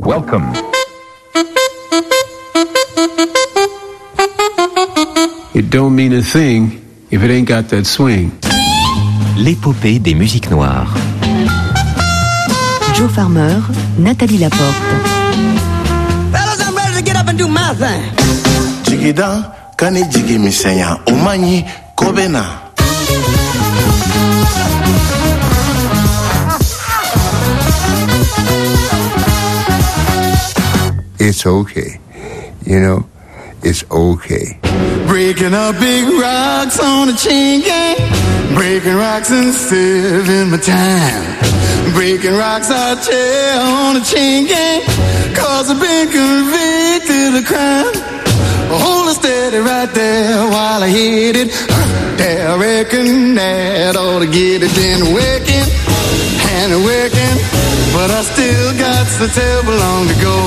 Welcome. It don't mean a thing if it ain't got that swing. L'épopée des musiques noires. Joe Farmer, Nathalie Laporte. Fellas, I'm ready to get up and do my thing. Jigida, kani jigi misenya, umanyi, kobena. It's okay. You know, it's okay. Breaking up big rocks on a chain gang. Breaking rocks and saving my time. Breaking rocks I tell on a chain gang. Cause I've been convicted of crime. Hold it steady right there while I hit it. I reckon that ought to get it. Been working and working, but I still got so terrible long to go.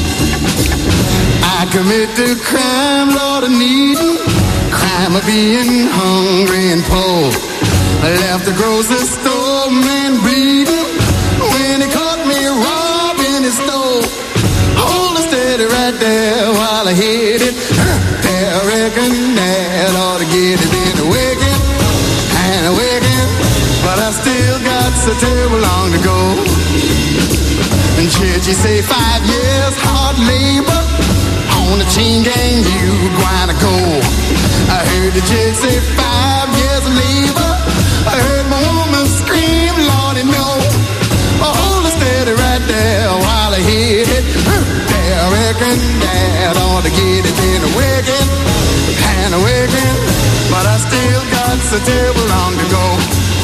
I committed crime, Lord, of needing, crime of being hungry and poor. I left the grocery store, man, bleeding, when he caught me robbing his store. Hold it steady right there while I hit it. I reckon that ought to get it. In wicked and wicked, but I still got so terrible long to go. And Church, you say 5 years hard labor. On the chain gang, you gonna go. I heard the judge say 5 years of labor. I heard my woman scream, Lordy, no. Hold it steady right there while I hit it. I reckon that ought to get it. In a wicked and a wicked, but I still got so terrible long to go.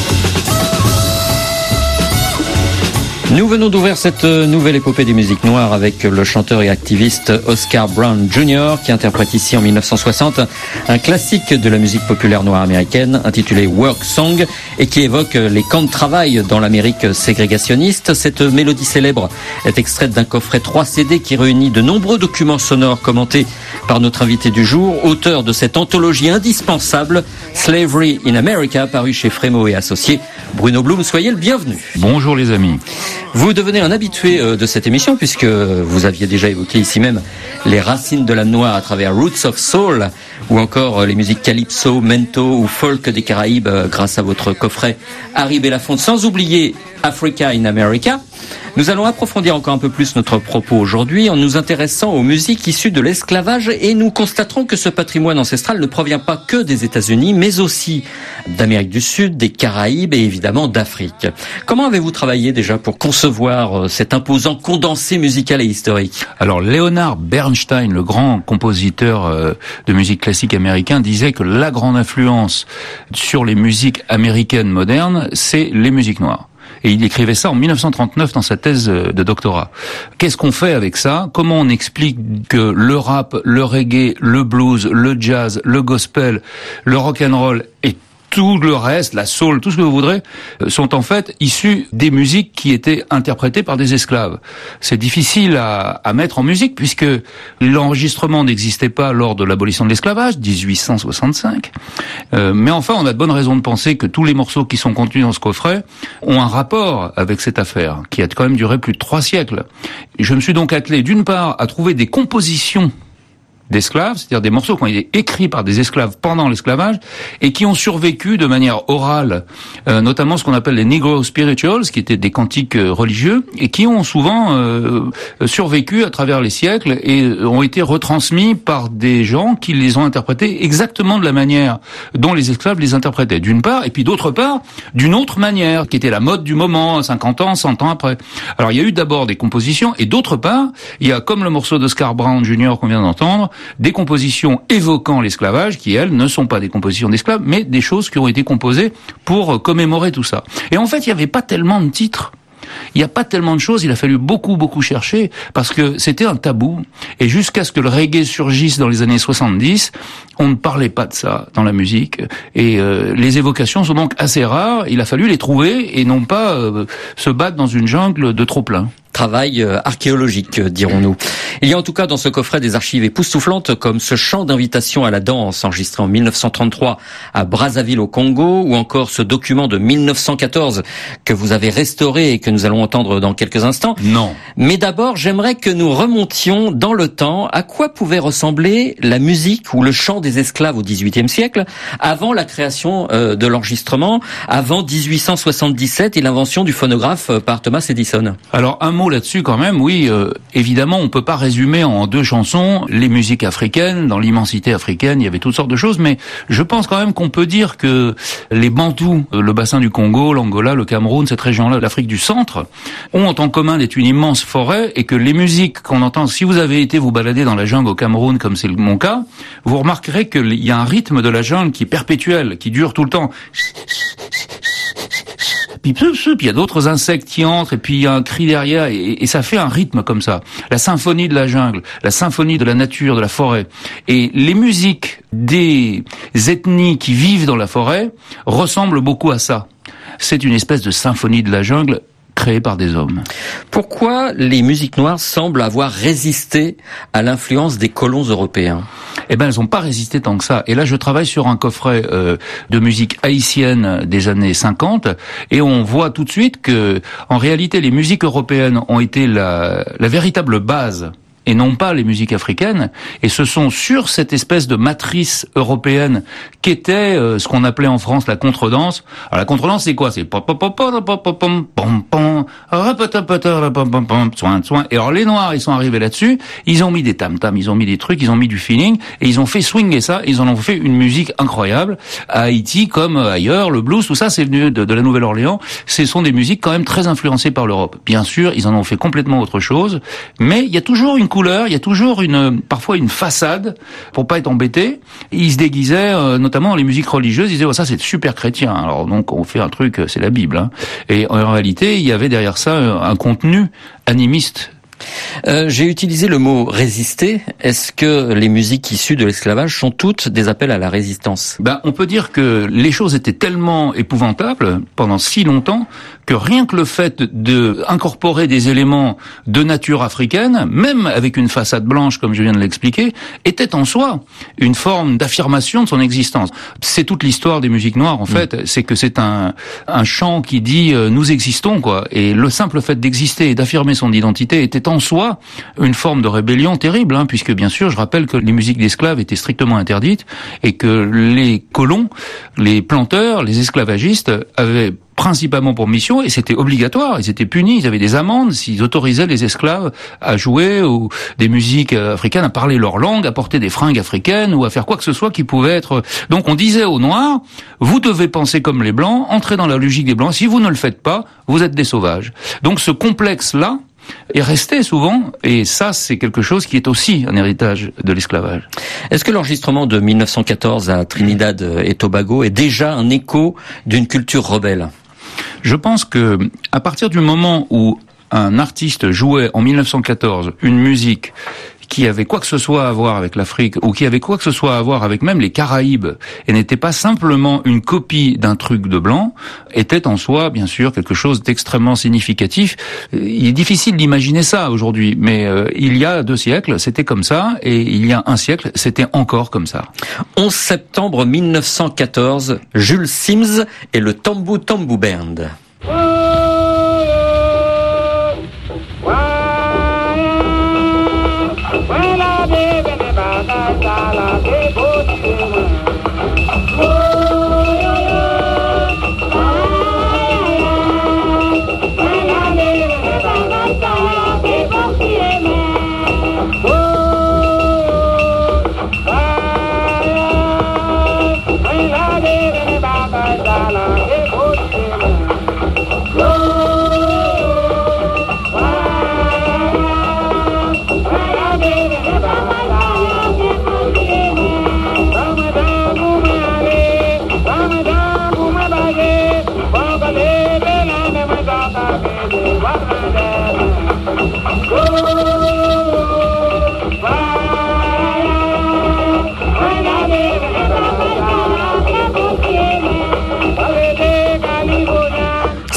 Nous venons d'ouvrir cette nouvelle épopée des musiques noires avec le chanteur et activiste Oscar Brown Jr. qui interprète ici en 1960 un classique de la musique populaire noire américaine intitulé Work Song et qui évoque les camps de travail dans l'Amérique ségrégationniste. Cette mélodie célèbre est extraite d'un coffret 3 CD qui réunit de nombreux documents sonores commentés par notre invité du jour, auteur de cette anthologie indispensable Slavery in America, paru chez Frémo et Associés. Bruno Blum, soyez le bienvenu. Bonjour les amis. Vous devenez un habitué de cette émission puisque vous aviez déjà évoqué ici même les racines de l'âme noire à travers Roots of Soul ou encore les musiques calypso, mento ou folk des Caraïbes grâce à votre coffret Harry Belafonte, sans oublier Africa in America. Nous allons approfondir encore un peu plus notre propos aujourd'hui en nous intéressant aux musiques issues de l'esclavage et nous constaterons que ce patrimoine ancestral ne provient pas que des États-Unis mais aussi d'Amérique du Sud, des Caraïbes et évidemment d'Afrique. Comment avez-vous travaillé déjà pour concevoir cet imposant condensé musical et historique ? Alors Leonard Bernstein, le grand compositeur de musique classique américain, disait que la grande influence sur les musiques américaines modernes, c'est les musiques noires. Et il écrivait ça en 1939 dans sa thèse de doctorat. Qu'est-ce qu'on fait avec ça ? Comment on explique que le rap, le reggae, le blues, le jazz, le gospel, le rock'n'roll et tout le reste, la soul, tout ce que vous voudrez, sont en fait issus des musiques qui étaient interprétées par des esclaves. C'est difficile à mettre en musique puisque l'enregistrement n'existait pas lors de l'abolition de l'esclavage, 1865. Mais enfin, on a de bonnes raisons de penser que tous les morceaux qui sont contenus dans ce coffret ont un rapport avec cette affaire, qui a quand même duré plus de 3 siècles. Je me suis donc attelé, d'une part, à trouver des compositions d'esclaves, c'est-à-dire des morceaux qui ont été écrits par des esclaves pendant l'esclavage et qui ont survécu de manière orale, notamment ce qu'on appelle les Negro Spirituals, qui étaient des cantiques religieux et qui ont souvent survécu à travers les siècles et ont été retransmis par des gens qui les ont interprétés exactement de la manière dont les esclaves les interprétaient, d'une part, et puis d'autre part, d'une autre manière, qui était la mode du moment, 50 ans, 100 ans après. Alors il y a eu d'abord des compositions et d'autre part, il y a comme le morceau d'Oscar Brown Jr. qu'on vient d'entendre, des compositions évoquant l'esclavage qui, elles, ne sont pas des compositions d'esclaves, mais des choses qui ont été composées pour commémorer tout ça. Et en fait, il n'y avait pas tellement de titres. Il n'y a pas tellement de choses, il a fallu beaucoup chercher, parce que c'était un tabou. Et jusqu'à ce que le reggae surgisse dans les années 70, on ne parlait pas de ça dans la musique. Et les évocations sont donc assez rares, il a fallu les trouver et non pas se battre dans une jungle de trop-plein. Travail archéologique, dirons-nous. Il y a en tout cas dans ce coffret des archives époustouflantes comme ce chant d'invitation à la danse enregistré en 1933 à Brazzaville au Congo, ou encore ce document de 1914 que vous avez restauré et que nous allons entendre dans quelques instants. Non. Mais d'abord, j'aimerais que nous remontions dans le temps à quoi pouvait ressembler la musique ou le chant des esclaves au XVIIIe siècle, avant la création de l'enregistrement, avant 1877 et l'invention du phonographe par Thomas Edison. Alors un mot là-dessus quand même, oui, évidemment on peut pas résumer en 2 chansons les musiques africaines. Dans l'immensité africaine, il y avait toutes sortes de choses, mais je pense quand même qu'on peut dire que les Bantous, le bassin du Congo, l'Angola, le Cameroun, cette région-là, l'Afrique du centre, ont en commun d'être une immense forêt, et que les musiques qu'on entend, si vous avez été vous balader dans la jungle au Cameroun, comme c'est mon cas, vous remarquerez qu'il y a un rythme de la jungle qui est perpétuel, qui dure tout le temps. Puis il y a d'autres insectes qui entrent, et puis il y a un cri derrière, et ça fait un rythme comme ça. La symphonie de la jungle, la symphonie de la nature, de la forêt. Et les musiques des ethnies qui vivent dans la forêt ressemblent beaucoup à ça. C'est une espèce de symphonie de la jungle créée par des hommes. Pourquoi les musiques noires semblent avoir résisté à l'influence des colons européens ? Eh ben, elles n'ont pas résisté tant que ça. Et là, je travaille sur un coffret de musique haïtienne des années 50, et on voit tout de suite que, en réalité, les musiques européennes ont été la véritable base, et non pas les musiques africaines. Et ce sont sur cette espèce de matrice européenne qu'était ce qu'on appelait en France la contredanse. Alors la contredanse, c'est quoi? C'est pom pom pom pom pom pom pom pom pom pom pom. Et alors les Noirs, ils sont arrivés là-dessus, ils ont mis des tam-tams, ils ont mis des trucs, ils ont mis du feeling, et ils ont fait swinger ça, ils en ont fait une musique incroyable. À Haïti, comme ailleurs, le blues, tout ça, c'est venu de la Nouvelle-Orléans. Ce sont des musiques quand même très influencées par l'Europe. Bien sûr, ils en ont fait complètement autre chose, mais il y a toujours une couleur, il y a toujours parfois une façade pour pas être embêté. Ils se déguisaient, notamment les musiques religieuses, ils disaient, oh, ça c'est super chrétien. Alors donc on fait un truc, c'est la Bible, hein. Et en réalité, il y avait derrière ça un contenu animiste. J'ai utilisé le mot résister. Est-ce que les musiques issues de l'esclavage sont toutes des appels à la résistance? On peut dire que les choses étaient tellement épouvantables pendant si longtemps que rien que le fait de incorporer des éléments de nature africaine, même avec une façade blanche comme je viens de l'expliquer, était en soi une forme d'affirmation de son existence. C'est toute l'histoire des musiques noires en fait, c'est que c'est un chant qui dit nous existons quoi, et le simple fait d'exister et d'affirmer son identité était en soi une forme de rébellion terrible, hein, puisque bien sûr je rappelle que les musiques d'esclaves étaient strictement interdites et que les colons, les planteurs, les esclavagistes avaient principalement pour mission, et c'était obligatoire, ils étaient punis, ils avaient des amendes s'ils autorisaient les esclaves à jouer ou des musiques africaines, à parler leur langue, à porter des fringues africaines ou à faire quoi que ce soit qui pouvait être... Donc on disait aux Noirs, vous devez penser comme les Blancs, entrer dans la logique des Blancs, si vous ne le faites pas, vous êtes des sauvages. Donc ce complexe-là est resté souvent, et ça c'est quelque chose qui est aussi un héritage de l'esclavage. Est-ce que l'enregistrement de 1914 à Trinidad et Tobago est déjà un écho d'une culture rebelle ? Je pense que à partir du moment où un artiste jouait en 1914 une musique qui avait quoi que ce soit à voir avec l'Afrique, ou qui avait quoi que ce soit à voir avec même les Caraïbes, et n'était pas simplement une copie d'un truc de blanc, était en soi, bien sûr, quelque chose d'extrêmement significatif. Il est difficile d'imaginer ça aujourd'hui, mais il y a 2 siècles, c'était comme ça, et il y a 1 siècle, c'était encore comme ça. 11 septembre 1914, Jules Sims et le Tambu Tambu Band.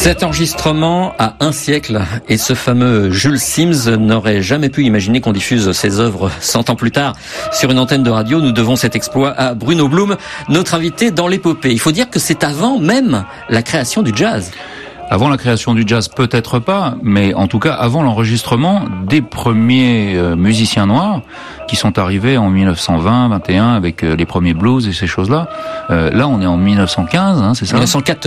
Cet enregistrement a un siècle et ce fameux Jules Sims n'aurait jamais pu imaginer qu'on diffuse ses œuvres 100 ans plus tard sur une antenne de radio. Nous devons cet exploit à Bruno Blum, notre invité dans l'épopée. Il faut dire que c'est avant même la création du jazz. Avant la création du jazz, peut-être pas, mais en tout cas avant l'enregistrement des premiers musiciens noirs qui sont arrivés en 1920-21 avec les premiers blues et ces choses-là. Là, on est en 1915, hein, c'est ça ?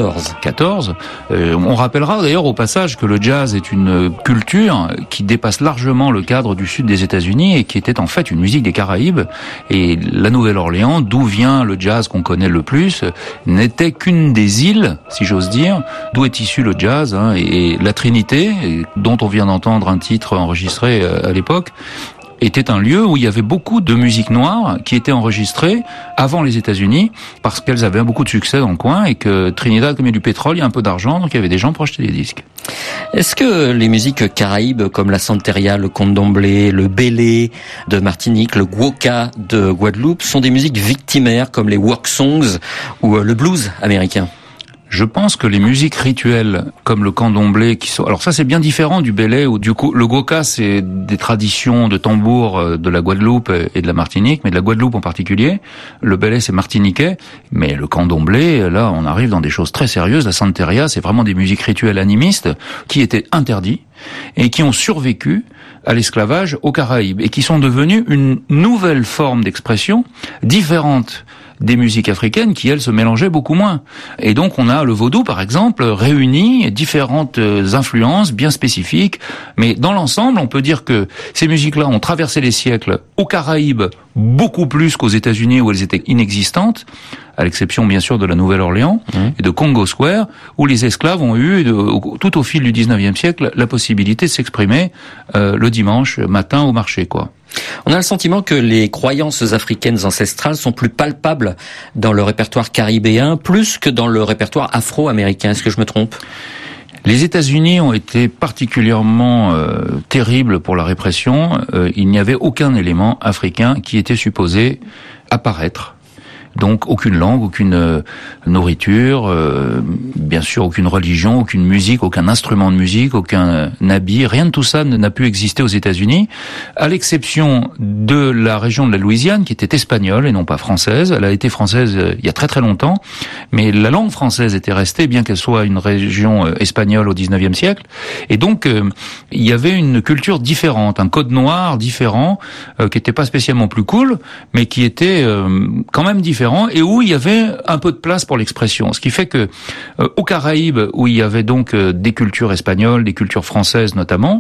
1914. On rappellera d'ailleurs au passage que le jazz est une culture qui dépasse largement le cadre du sud des États-Unis et qui était en fait une musique des Caraïbes. Et la Nouvelle-Orléans, d'où vient le jazz qu'on connaît le plus, n'était qu'une des îles, si j'ose dire, d'où est issu le jazz, hein, et la Trinité, dont on vient d'entendre un titre enregistré à l'époque, était un lieu où il y avait beaucoup de musique noire qui était enregistrée avant les États-Unis parce qu'elles avaient beaucoup de succès dans le coin et que Trinidad, comme il y a du pétrole, il y a un peu d'argent, donc il y avait des gens pour acheter des disques. Est-ce que les musiques caraïbes comme la santeria, le candomblé, le bélé de Martinique, le guoka de Guadeloupe sont des musiques victimaires comme les work songs ou le blues américain ? Je pense que les musiques rituelles comme le candomblé qui sont, alors ça c'est bien différent du bélé ou du coup le goka, c'est des traditions de tambour de la Guadeloupe et de la Martinique, mais de la Guadeloupe en particulier. Le bélé c'est martiniquais, mais le candomblé, là on arrive dans des choses très sérieuses. La santeria, c'est vraiment des musiques rituelles animistes qui étaient interdites et qui ont survécu à l'esclavage aux Caraïbes et qui sont devenues une nouvelle forme d'expression différente des musiques africaines qui, elles, se mélangeaient beaucoup moins. Et donc, on a le vaudou, par exemple, réuni différentes influences bien spécifiques. Mais dans l'ensemble, on peut dire que ces musiques-là ont traversé les siècles aux Caraïbes beaucoup plus qu'aux États-Unis où elles étaient inexistantes, à l'exception, bien sûr, de la Nouvelle-Orléans et de Congo Square, où les esclaves ont eu, tout au fil du 19e siècle, la possibilité de s'exprimer le dimanche matin au marché, quoi. On a le sentiment que les croyances africaines ancestrales sont plus palpables dans le répertoire caribéen, plus que dans le répertoire afro-américain. Est-ce que je me trompe ? Les États-Unis ont été particulièrement terribles pour la répression. Il n'y avait aucun élément africain qui était supposé apparaître. Donc aucune langue, aucune nourriture, bien sûr aucune religion, aucune musique, aucun instrument de musique, aucun habit, rien de tout ça n'a pu exister aux États-Unis, à l'exception de la région de la Louisiane qui était espagnole et non pas française. Elle a été française il y a très très longtemps, mais la langue française était restée bien qu'elle soit une région espagnole au 19e siècle. Et donc il y avait une culture différente, un code noir différent qui était pas spécialement plus cool, mais qui était quand même différent. Et où il y avait un peu de place pour l'expression. Ce qui fait que aux Caraïbes, où il y avait donc des cultures espagnoles, des cultures françaises notamment,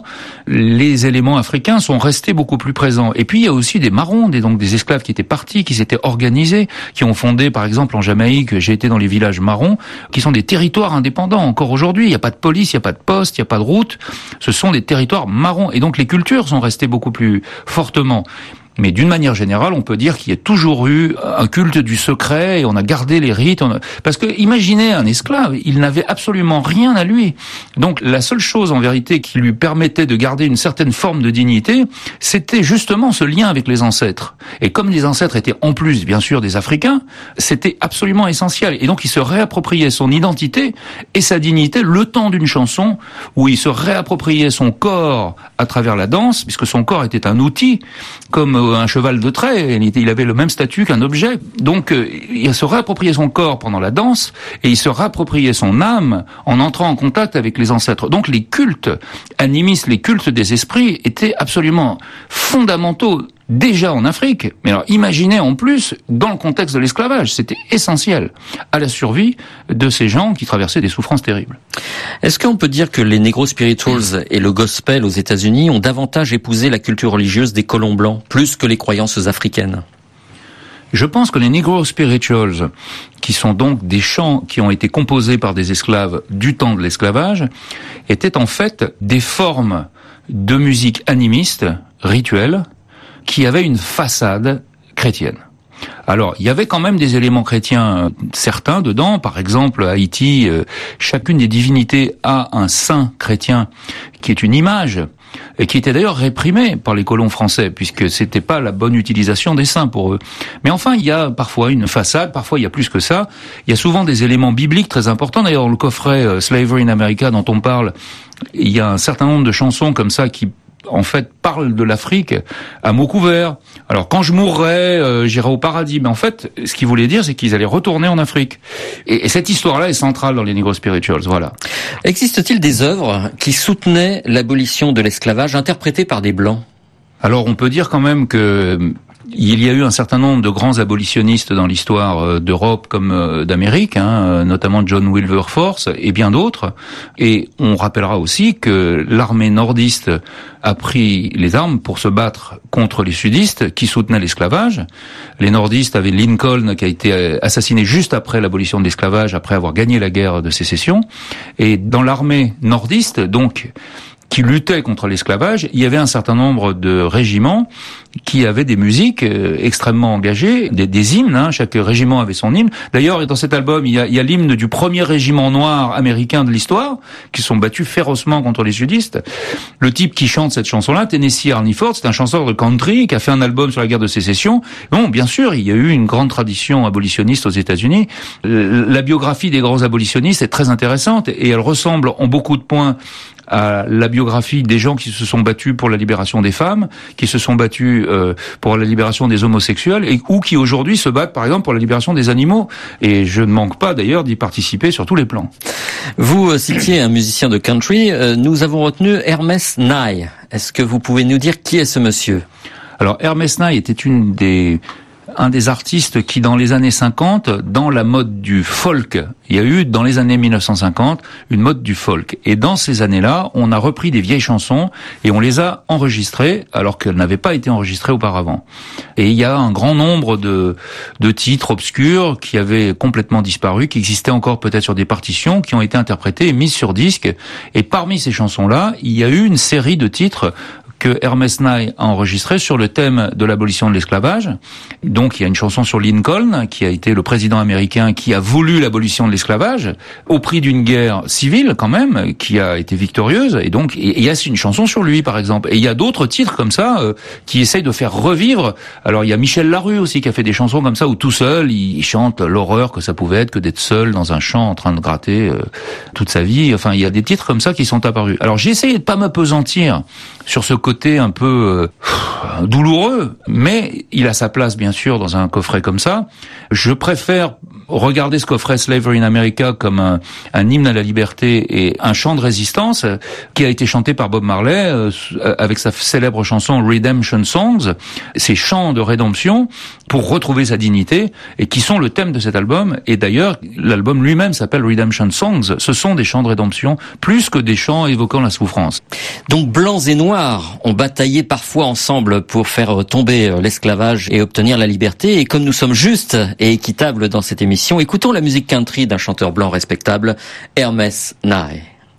les éléments africains sont restés beaucoup plus présents. Et puis il y a aussi des marrons, donc des esclaves qui étaient partis, qui s'étaient organisés, qui ont fondé par exemple en Jamaïque, j'ai été dans les villages marrons, qui sont des territoires indépendants encore aujourd'hui. Il n'y a pas de police, il n'y a pas de poste, il n'y a pas de route. Ce sont des territoires marrons. Et donc les cultures sont restées beaucoup plus fortement. Mais d'une manière générale, on peut dire qu'il y a toujours eu un culte du secret et on a gardé les rites. Parce que imaginez un esclave, il n'avait absolument rien à lui. Donc la seule chose en vérité qui lui permettait de garder une certaine forme de dignité, c'était justement ce lien avec les ancêtres. Et comme les ancêtres étaient en plus, bien sûr, des Africains, c'était absolument essentiel. Et donc il se réappropriait son identité et sa dignité le temps d'une chanson où il se réappropriait son corps à travers la danse, puisque son corps était un outil, comme un cheval de trait, il avait le même statut qu'un objet. Donc il se réappropriait son corps pendant la danse et il se réappropriait son âme en entrant en contact avec les ancêtres. Donc les cultes animistes, les cultes des esprits étaient absolument fondamentaux déjà en Afrique. Mais alors imaginez en plus dans le contexte de l'esclavage, c'était essentiel à la survie de ces gens qui traversaient des souffrances terribles. Est-ce qu'on peut dire que les Negro Spirituals et le gospel aux États-Unis ont davantage épousé la culture religieuse des colons blancs, plus que les croyances africaines ? Je pense que les Negro Spirituals, qui sont donc des chants qui ont été composés par des esclaves du temps de l'esclavage, étaient en fait des formes de musique animiste, rituelle, qui avaient une façade chrétienne. Alors, il y avait quand même des éléments chrétiens certains dedans. Par exemple, à Haïti, chacune des divinités a un saint chrétien qui est une image et qui était d'ailleurs réprimé par les colons français, puisque c'était pas la bonne utilisation des saints pour eux. Mais enfin, il y a parfois une façade, parfois il y a plus que ça. Il y a souvent des éléments bibliques très importants. D'ailleurs, dans le coffret Slavery in America dont on parle, il y a un certain nombre de chansons comme ça qui en fait parlent de l'Afrique à mots couverts. Alors quand je mourrai, j'irai au paradis. Mais en fait, ce qu'il voulait dire, c'est qu'ils allaient retourner en Afrique. Et cette histoire-là est centrale dans les Negro Spirituals. Voilà. Existe-t-il des œuvres qui soutenaient l'abolition de l'esclavage interprétées par des Blancs ? Alors on peut dire quand même que il y a eu un certain nombre de grands abolitionnistes dans l'histoire d'Europe comme d'Amérique, notamment John Wilberforce et bien d'autres. Et on rappellera aussi que l'armée nordiste a pris les armes pour se battre contre les sudistes qui soutenaient l'esclavage. Les nordistes avaient Lincoln qui a été assassiné juste après l'abolition de l'esclavage, après avoir gagné la guerre de sécession. Et dans l'armée nordiste, donc, qui luttait contre l'esclavage, il y avait un certain nombre de régiments qui avaient des musiques extrêmement engagées, des hymnes, chaque régiment avait son hymne. D'ailleurs, dans cet album, il y a l'hymne du premier régiment noir américain de l'histoire, qui sont battus férocement contre les sudistes. Le type qui chante cette chanson-là, Tennessee Ernie Ford, c'est un chanteur de country qui a fait un album sur la guerre de sécession. Bon, bien sûr, il y a eu une grande tradition abolitionniste aux États-Unis. La biographie des grands abolitionnistes est très intéressante et elle ressemble en beaucoup de points à la biographie des gens qui se sont battus pour la libération des femmes, qui se sont battus pour la libération des homosexuels, ou qui aujourd'hui se battent, par exemple, pour la libération des animaux. Et je ne manque pas, d'ailleurs, d'y participer sur tous les plans. Vous citiez un musicien de country. Nous avons retenu Hermes Nye. Est-ce que vous pouvez nous dire qui est ce monsieur ? Alors, Hermes Nye était un des artistes qui, dans les années 50, dans la mode du folk, il y a eu, dans les années 1950, une mode du folk. Et dans ces années-là, on a repris des vieilles chansons et on les a enregistrées alors qu'elles n'avaient pas été enregistrées auparavant. Et il y a un grand nombre de titres obscurs qui avaient complètement disparu, qui existaient encore peut-être sur des partitions, qui ont été interprétés et mis sur disque. Et parmi ces chansons-là, il y a eu une série de titres que Hermes Nye a enregistré sur le thème de l'abolition de l'esclavage. Donc il y a une chanson sur Lincoln, qui a été le président américain qui a voulu l'abolition de l'esclavage, au prix d'une guerre civile quand même, qui a été victorieuse. Et donc il y a une chanson sur lui, par exemple. Et il y a d'autres titres comme ça qui essayent de faire revivre. Alors il y a Michel Larue aussi qui a fait des chansons comme ça, où tout seul, il chante l'horreur que ça pouvait être que d'être seul dans un champ en train de gratter toute sa vie. Enfin, il y a des titres comme ça qui sont apparus. Alors j'ai essayé de pas m'apesantir sur ce côté un peu douloureux, mais il a sa place bien sûr dans un coffret comme ça. Je préfère regarder ce coffret Slavery in America comme un hymne à la liberté et un chant de résistance qui a été chanté par Bob Marley avec sa célèbre chanson Redemption Songs, ces chants de rédemption pour retrouver sa dignité et qui sont le thème de cet album. Et d'ailleurs, l'album lui-même s'appelle Redemption Songs. Ce sont des chants de rédemption plus que des chants évoquant la souffrance. Donc blancs et noirs ont bataillé parfois ensemble pour faire tomber l'esclavage et obtenir la liberté. Et comme nous sommes justes et équitables dans cette émission, écoutons la musique country d'un chanteur blanc respectable, Hermes Nye.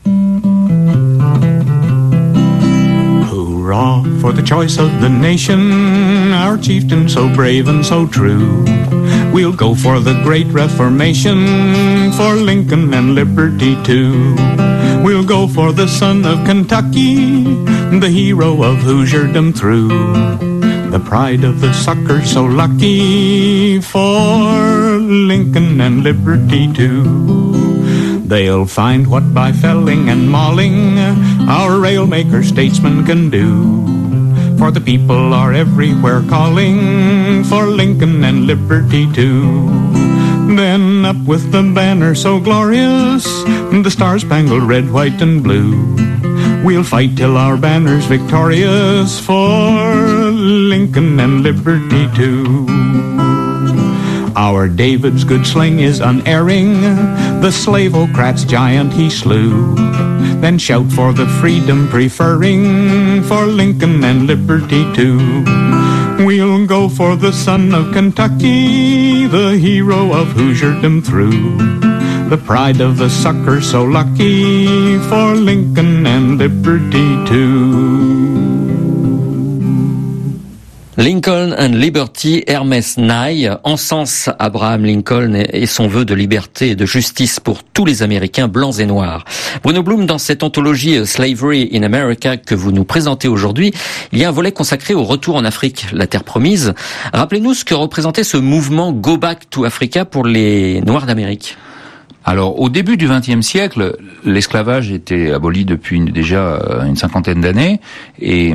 Hoorah for the choice of the nation, our chieftain so brave and so true. We'll go for the great Reformation, for Lincoln and liberty too. We'll go for the son of Kentucky, the hero of Hoosierdom through. The pride of the sucker so lucky, for Lincoln and liberty too. They'll find what by felling and mauling our railmaker statesmen can do. For the people are everywhere calling for Lincoln and liberty too. Then up with the banner so glorious, the star-spangled red, white and blue. We'll fight till our banner's victorious for Lincoln and liberty too. Our David's good sling is unerring, the slave-ocrat's giant he slew. Then shout for the freedom preferring, for Lincoln and liberty too. We'll go for the son of Kentucky, the hero of Hoosierdom through. The pride of the sucker so lucky, for Lincoln and liberty too. Lincoln Lincoln and Liberty, Hermès Nye, encense Abraham Lincoln et son vœu de liberté et de justice pour tous les Américains blancs et noirs. Bruno Blum, dans cette anthologie Slavery in America que vous nous présentez aujourd'hui, il y a un volet consacré au retour en Afrique, la terre promise. Rappelez-nous ce que représentait ce mouvement Go Back to Africa pour les Noirs d'Amérique. Alors, au début du XXe siècle, l'esclavage était aboli depuis déjà une cinquantaine d'années, et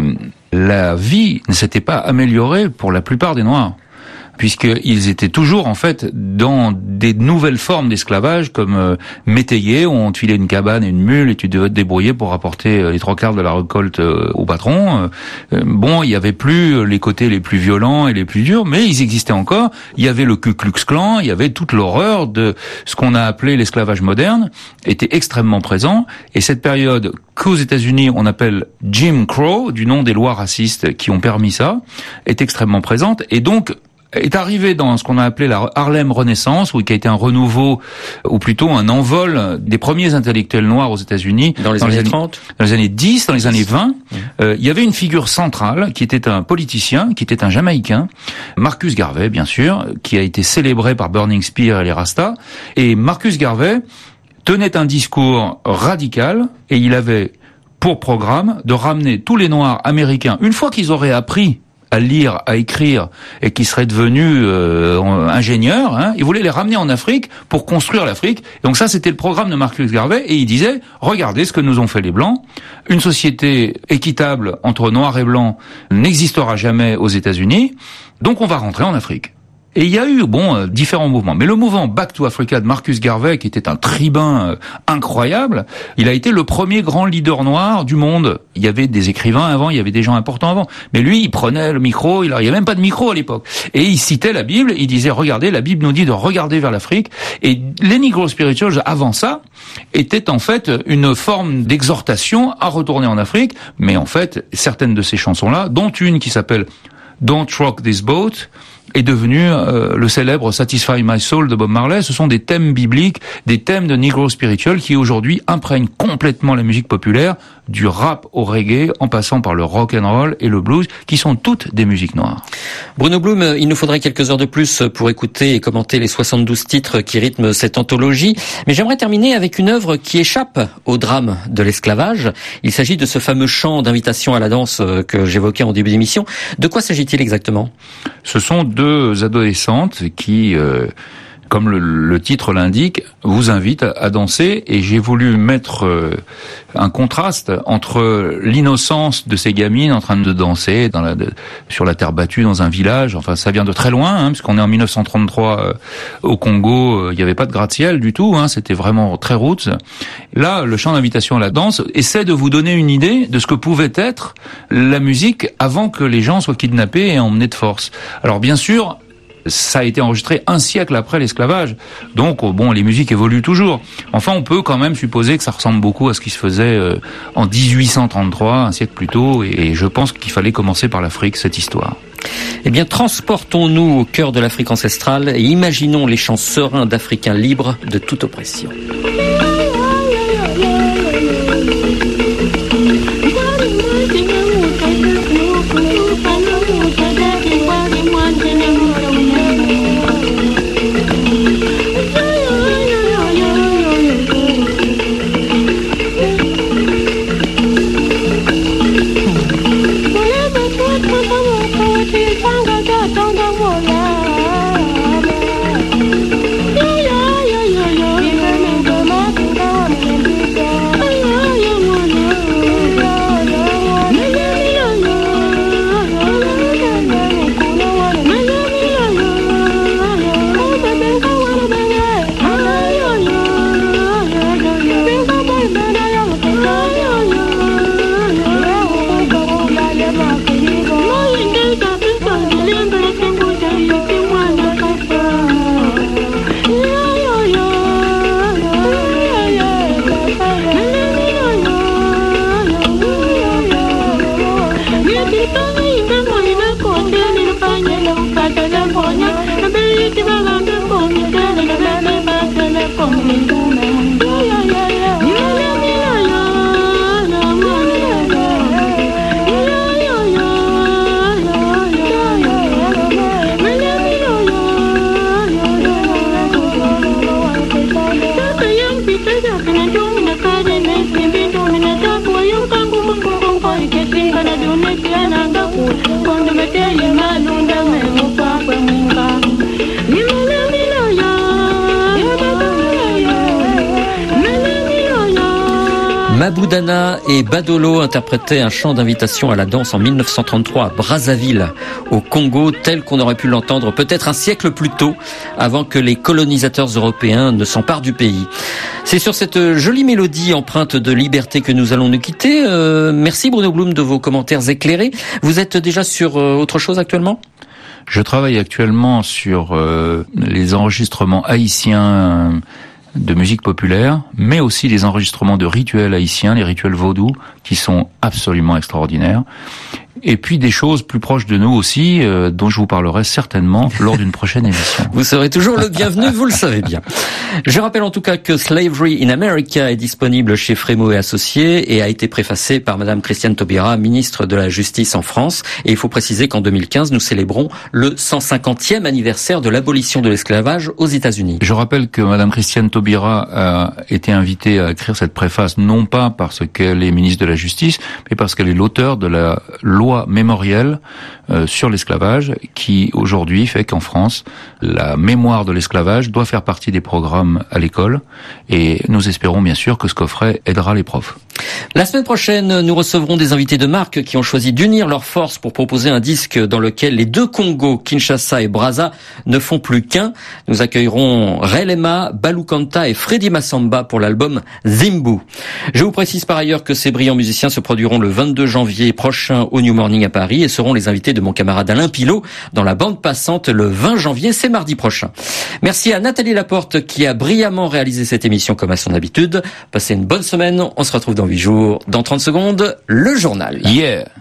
la vie ne s'était pas améliorée pour la plupart des Noirs, puisqu'ils étaient toujours, en fait, dans des nouvelles formes d'esclavage, comme métayer, où on te filait une cabane et une mule, et tu devais te débrouiller pour apporter les 3/4 de la récolte au patron. Bon, il y avait plus les côtés les plus violents et les plus durs, mais ils existaient encore. Il y avait le Ku Klux Klan, il y avait toute l'horreur de ce qu'on a appelé l'esclavage moderne, était extrêmement présent, et cette période qu'aux États-Unis on appelle Jim Crow, du nom des lois racistes qui ont permis ça, est extrêmement présente, et donc est arrivé dans ce qu'on a appelé la Harlem Renaissance, qui a été un renouveau, ou plutôt un envol des premiers intellectuels noirs aux États-Unis. Dans les années 30 ? Dans les années 10, dans les années 20. Il y avait une figure centrale qui était un politicien, qui était un Jamaïcain, Marcus Garvey, bien sûr, qui a été célébré par Burning Spear et les Rastas. Et Marcus Garvey tenait un discours radical, et il avait pour programme de ramener tous les Noirs américains, une fois qu'ils auraient appris à lire, à écrire, et qui seraient devenus ingénieurs, il voulait les ramener en Afrique pour construire l'Afrique. Donc ça, c'était le programme de Marcus Garvey, et il disait, regardez ce que nous ont fait les Blancs, une société équitable entre Noirs et Blancs n'existera jamais aux États-Unis, donc on va rentrer en Afrique. Et il y a eu, différents mouvements. Mais le mouvement Back to Africa de Marcus Garvey, qui était un tribun incroyable, il a été le premier grand leader noir du monde. Il y avait des écrivains avant, il y avait des gens importants avant. Mais lui, il prenait le micro, il y avait même pas de micro à l'époque. Et il citait la Bible, il disait, regardez, la Bible nous dit de regarder vers l'Afrique. Et les Negro Spirituals, avant ça, étaient en fait une forme d'exhortation à retourner en Afrique. Mais en fait, certaines de ces chansons-là, dont une qui s'appelle Don't Rock This Boat, est devenu le célèbre Satisfy My Soul de Bob Marley. Ce sont des thèmes bibliques, des thèmes de Negro Spiritual qui aujourd'hui imprègnent complètement la musique populaire, du rap au reggae, en passant par le rock and roll et le blues, qui sont toutes des musiques noires. Bruno Blum, il nous faudrait quelques heures de plus pour écouter et commenter les 72 titres qui rythment cette anthologie, mais j'aimerais terminer avec une œuvre qui échappe au drame de l'esclavage. Il s'agit de ce fameux chant d'invitation à la danse que j'évoquais en début d'émission. De quoi s'agit-il exactement ? Ce sont deux adolescentes qui, comme le titre l'indique, vous invitent à danser, et j'ai voulu mettre un contraste entre l'innocence de ces gamines en train de danser sur la terre battue dans un village. Enfin, ça vient de très loin, parce qu'on est en 1933 au Congo, il n'y avait pas de gratte-ciel du tout, c'était vraiment très roots. Là, le chant d'invitation à la danse essaie de vous donner une idée de ce que pouvait être la musique avant que les gens soient kidnappés et emmenés de force. Alors bien sûr, ça a été enregistré un siècle après l'esclavage. Donc, les musiques évoluent toujours. Enfin, on peut quand même supposer que ça ressemble beaucoup à ce qui se faisait en 1833, un siècle plus tôt, et je pense qu'il fallait commencer par l'Afrique, cette histoire. Eh bien, transportons-nous au cœur de l'Afrique ancestrale et imaginons les chants sereins d'Africains libres de toute oppression. Maboudana et Badolo interprétaient un chant d'invitation à la danse en 1933 à Brazzaville, au Congo, tel qu'on aurait pu l'entendre peut-être un siècle plus tôt, avant que les colonisateurs européens ne s'emparent du pays. C'est sur cette jolie mélodie empreinte de liberté que nous allons nous quitter. Merci Bruno Blum de vos commentaires éclairés. Vous êtes déjà sur autre chose actuellement ? Je travaille actuellement sur les enregistrements haïtiens de musique populaire, mais aussi les enregistrements de rituels haïtiens, les rituels vaudous, qui sont absolument extraordinaires. Et puis des choses plus proches de nous aussi, dont je vous parlerai certainement lors d'une prochaine émission. Vous serez toujours le bienvenu, vous le savez bien. Je rappelle en tout cas que Slavery in America est disponible chez Frémaux et Associés et a été préfacé par Madame Christiane Taubira, ministre de la Justice en France. Et il faut préciser qu'en 2015, nous célébrons le 150e anniversaire de l'abolition de l'esclavage aux États-Unis. Je rappelle que Madame Christiane Taubira a été invitée à écrire cette préface, non pas parce qu'elle est ministre de la Justice, mais parce qu'elle est l'auteur de la loi mémorielle sur l'esclavage qui aujourd'hui fait qu'en France, la mémoire de l'esclavage doit faire partie des programmes à l'école et nous espérons bien sûr que ce coffret aidera les profs. La semaine prochaine, nous recevrons des invités de marque qui ont choisi d'unir leurs forces pour proposer un disque dans lequel les deux Congos, Kinshasa et Brazza, ne font plus qu'un. Nous accueillerons Relema, Balukanta et Freddy Massamba pour l'album Zimbu. Je vous précise par ailleurs que ces brillants musiciens se produiront le 22 janvier prochain au New Morning à Paris et seront les invités de mon camarade Alain Pilot dans la bande passante le 20 janvier, c'est mardi prochain. Merci à Nathalie Laporte qui a brillamment réalisé cette émission comme à son habitude. Passez une bonne semaine, on se retrouve dans 8 jours. Dans 30 secondes, le journal. Yeah.